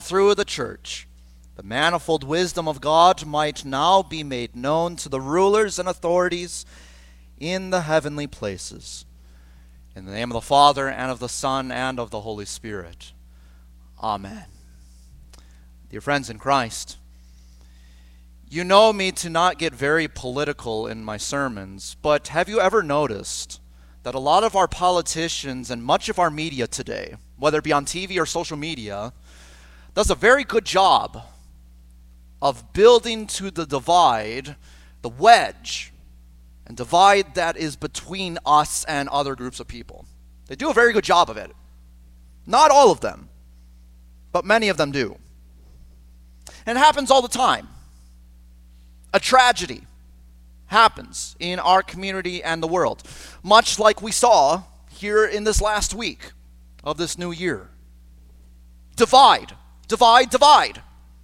through the church, the manifold wisdom of God might now be made known to the rulers and authorities in the heavenly places. In the name of the Father, and of the Son, and of the Holy Spirit. Amen. Dear friends in Christ, you know me to not get very political in my sermons, but have you ever noticed that a lot of our politicians and much of our media today, whether it be on TV or social media, does a very good job of building to the divide, the wedge, and divide that is between us and other groups of people. They do a very good job of it. Not all of them, but many of them do. And it happens all the time. A tragedy happens in our community and the world, much like we saw here in this last week of this new year. Divide, divide, divide.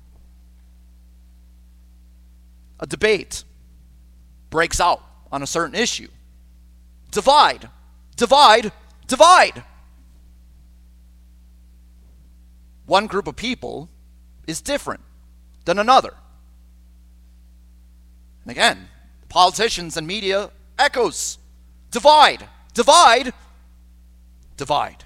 A debate breaks out on a certain issue. Divide, divide, divide. One group of people is different than another. And again, politicians and media echoes. Divide, divide, divide.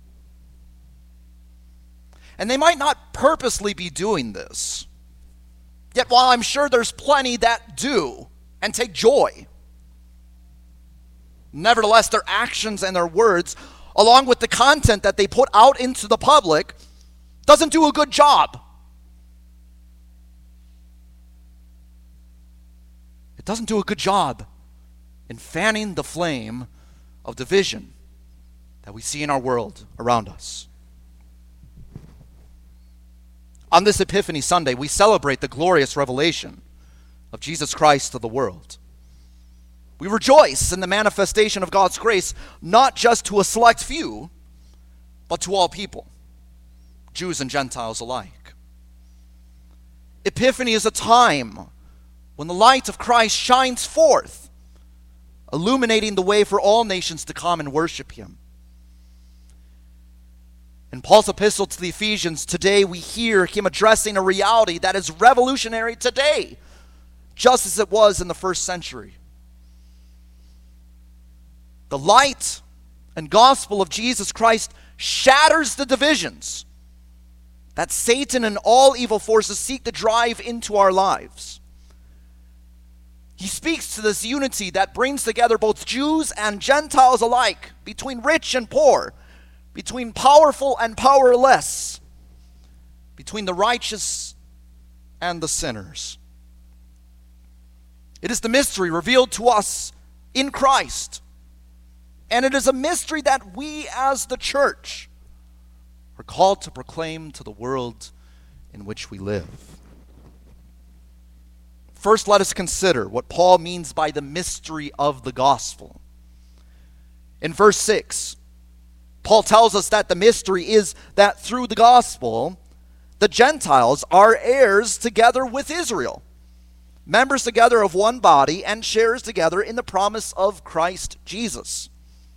And they might not purposely be doing this. Yet while I'm sure there's plenty that do and take joy, nevertheless their actions and their words, along with the content that they put out into the public, doesn't do a good job. It doesn't do a good job in fanning the flame of division that we see in our world around us. On this Epiphany Sunday, we celebrate the glorious revelation of Jesus Christ to the world. We rejoice in the manifestation of God's grace, not just to a select few, but to all people, Jews and Gentiles alike. Epiphany is a time when the light of Christ shines forth, illuminating the way for all nations to come and worship him. In Paul's epistle to the Ephesians, today we hear him addressing a reality that is revolutionary today, just as it was in the first century. The light and gospel of Jesus Christ shatters the divisions that Satan and all evil forces seek to drive into our lives. He speaks to this unity that brings together both Jews and Gentiles alike, between rich and poor, between powerful and powerless, between the righteous and the sinners. It is the mystery revealed to us in Christ, and it is a mystery that we as the church are called to proclaim to the world in which we live. First, let us consider what Paul means by the mystery of the gospel. In verse 6, Paul tells us that the mystery is that through the gospel, the Gentiles are heirs together with Israel, members together of one body, and sharers together in the promise of Christ Jesus.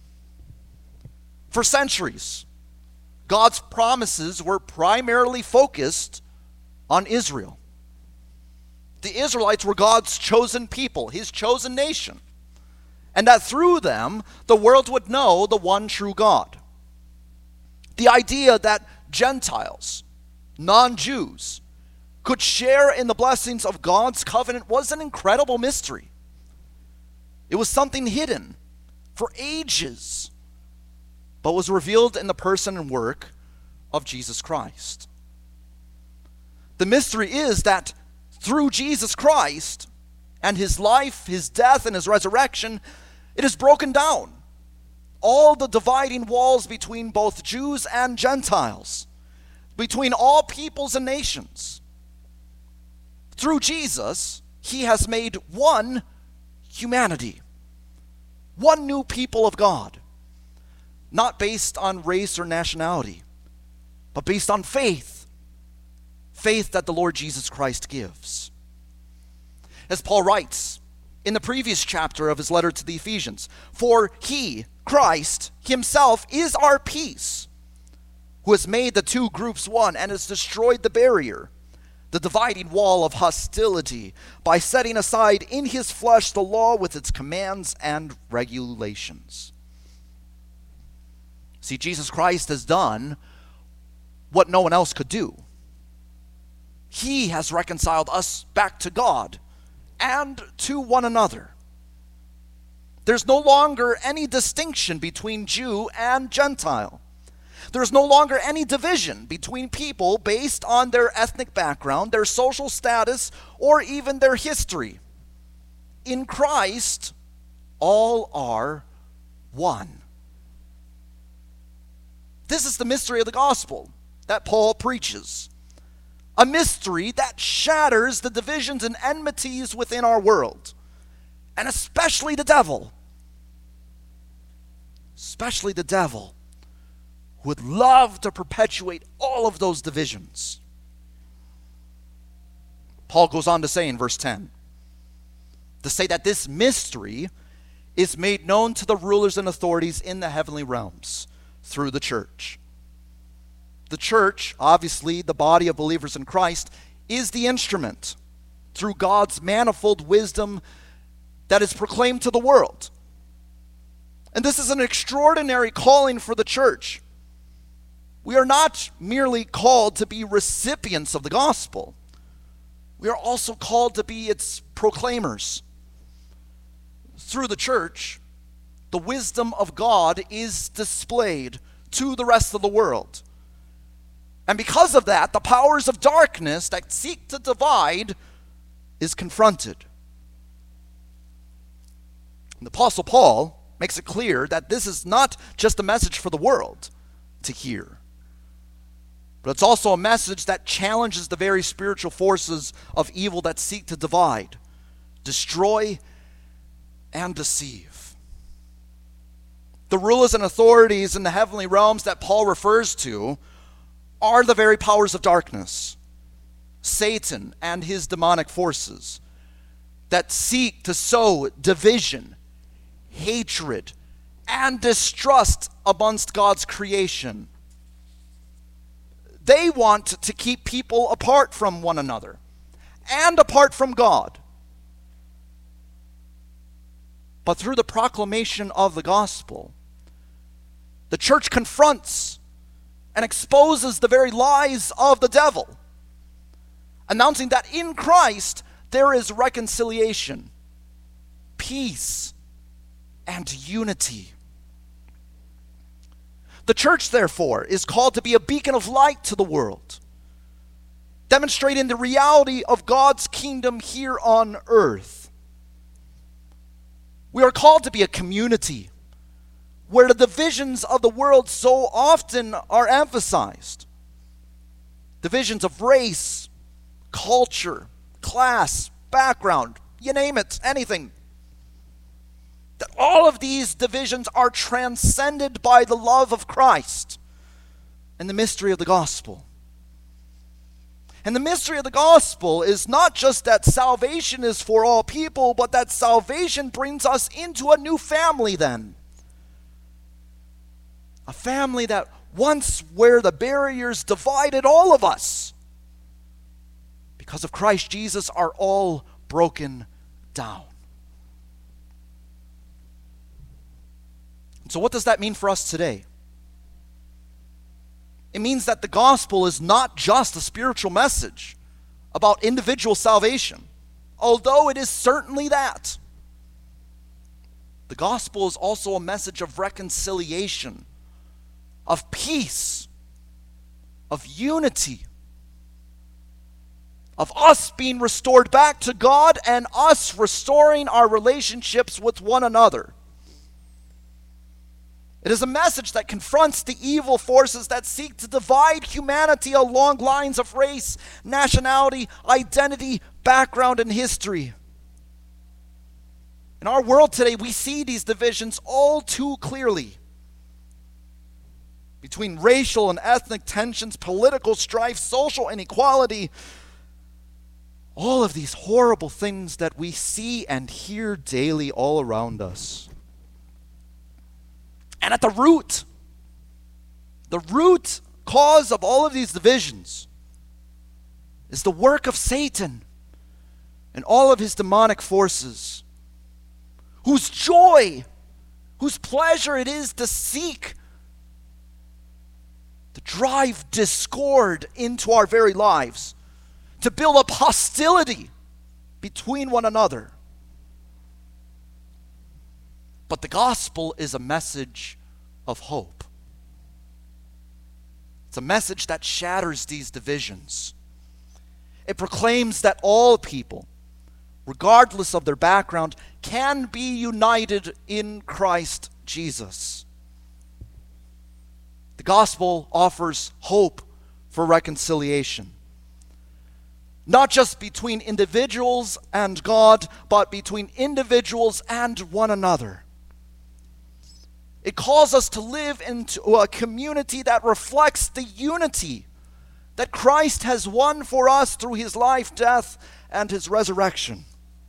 For centuries, God's promises were primarily focused on Israel. The Israelites were God's chosen people, his chosen nation, and that through them, the world would know the one true God. The idea that Gentiles, non-Jews, could share in the blessings of God's covenant was an incredible mystery. It was something hidden for ages, but was revealed in the person and work of Jesus Christ. The mystery is that through Jesus Christ and his life, his death, and his resurrection, it is broken down. All the dividing walls between both Jews and Gentiles, between all peoples and nations. Through Jesus, he has made one humanity, one new people of God, not based on race or nationality, but based on faith, faith that the Lord Jesus Christ gives. As Paul writes in the previous chapter of his letter to the Ephesians, for he, Christ himself, is our peace, who has made the two groups one and has destroyed the barrier, the dividing wall of hostility, by setting aside in his flesh the law with its commands and regulations. See, Jesus Christ has done what no one else could do. He has reconciled us back to God and to one another. There's no longer any distinction between Jew and Gentile. There's no longer any division between people based on their ethnic background, their social status, or even their history. In Christ, all are one. This is the mystery of the gospel that Paul preaches. A mystery that shatters the divisions and enmities within our world, and especially the devil. Especially the devil, who would love to perpetuate all of those divisions. Paul goes on to say in verse 10, to say that this mystery is made known to the rulers and authorities in the heavenly realms through the church. The church, obviously the body of believers in Christ, is the instrument through God's manifold wisdom that is proclaimed to the world. And this is an extraordinary calling for the church. We are not merely called to be recipients of the gospel. We are also called to be its proclaimers. Through the church, the wisdom of God is displayed to the rest of the world. And because of that, the powers of darkness that seek to divide is confronted. And the Apostle Paul makes it clear that this is not just a message for the world to hear, but it's also a message that challenges the very spiritual forces of evil that seek to divide, destroy, and deceive. The rulers and authorities in the heavenly realms that Paul refers to are the very powers of darkness, Satan and his demonic forces that seek to sow division, hatred, and distrust amongst God's creation. They want to keep people apart from one another and apart from God. But through the proclamation of the gospel, the church confronts and exposes the very lies of the devil, announcing that in Christ there is reconciliation, peace, and unity. The church, therefore, is called to be a beacon of light to the world, demonstrating the reality of God's kingdom here on earth. We are called to be a community where the divisions of the world so often are emphasized. Divisions of race, culture, class, background, you name it, anything. That all of these divisions are transcended by the love of Christ and the mystery of the gospel. And the mystery of the gospel is not just that salvation is for all people, but that salvation brings us into a new family then. A family that once where the barriers divided all of us, because of Christ Jesus, are all broken down. So what does that mean for us today? It means that the gospel is not just a spiritual message about individual salvation, although it is certainly that. The gospel is also a message of reconciliation, of peace, of unity, of us being restored back to God and us restoring our relationships with one another. It is a message that confronts the evil forces that seek to divide humanity along lines of race, nationality, identity, background, and history. In our world today, we see these divisions all too clearly. Between racial and ethnic tensions, political strife, social inequality, all of these horrible things that we see and hear daily all around us. And at the root cause of all of these divisions is the work of Satan and all of his demonic forces, whose joy, whose pleasure it is to seek to drive discord into our very lives, to build up hostility between one another. But the gospel is a message of hope. It's a message that shatters these divisions. It proclaims that all people, regardless of their background, can be united in Christ Jesus. The gospel offers hope for reconciliation. Not just between individuals and God, but between individuals and one another. It calls us to live into a community that reflects the unity that Christ has won for us through his life, death, and his resurrection.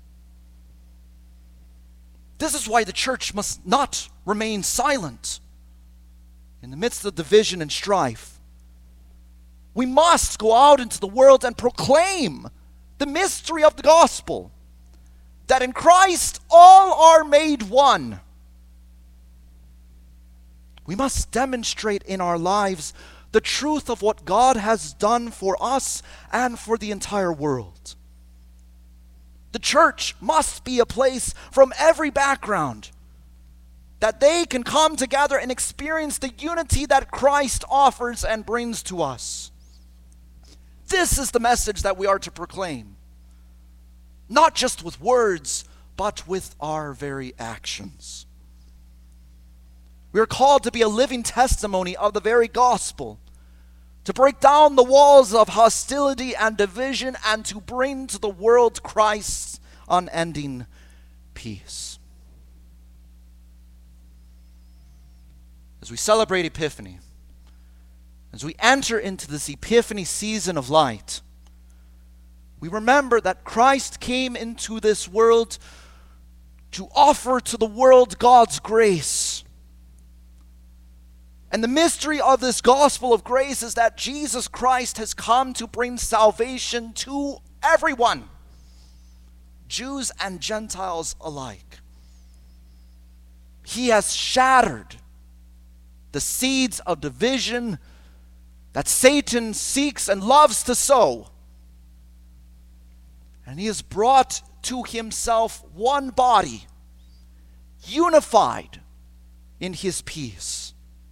This is why the church must not remain silent in the midst of division and strife. We must go out into the world and proclaim the mystery of the gospel, that in Christ all are made one. We must demonstrate in our lives the truth of what God has done for us and for the entire world. The church must be a place from every background that they can come together and experience the unity that Christ offers and brings to us. This is the message that we are to proclaim, not just with words, but with our very actions. We are called to be a living testimony of the very gospel, to break down the walls of hostility and division, and to bring to the world Christ's unending peace. As we celebrate Epiphany, as we enter into this Epiphany season of light, we remember that Christ came into this world to offer to the world God's grace. And the mystery of this gospel of grace is that Jesus Christ has come to bring salvation to everyone, Jews and Gentiles alike. He has shattered the seeds of division that Satan seeks and loves to sow. And he has brought to himself one body, unified in his peace.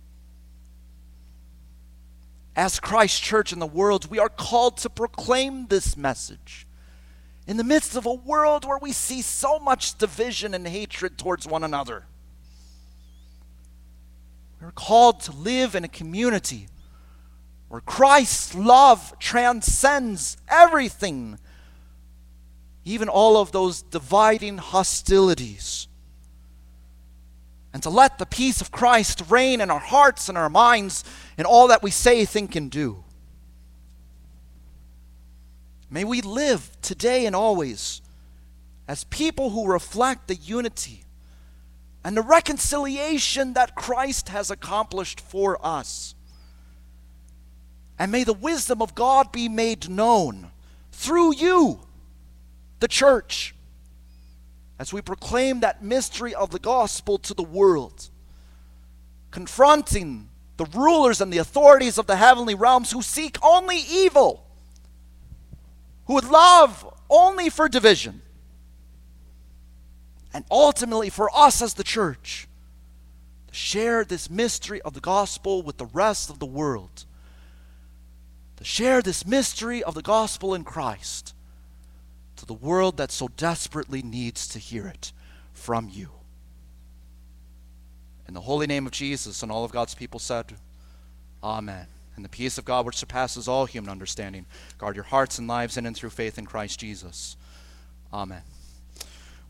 As Christ's church in the world, we are called to proclaim this message in the midst of a world where we see so much division and hatred towards one another. We're called to live in a community where Christ's love transcends everything, even all of those dividing hostilities. And to let the peace of Christ reign in our hearts and our minds in all that we say, think, and do. May we live today and always as people who reflect the unity and the reconciliation that Christ has accomplished for us. And may the wisdom of God be made known through you, the church, as we proclaim that mystery of the gospel to the world, confronting the rulers and the authorities of the heavenly realms who seek only evil, who would love only for division, and ultimately for us as the church to share this mystery of the gospel with the rest of the world, to share this mystery of the gospel in Christ to the world that so desperately needs to hear it from you. In the holy name of Jesus, and all of God's people said, Amen. And the peace of God, which surpasses all human understanding, guard your hearts and lives in and through faith in Christ Jesus. Amen.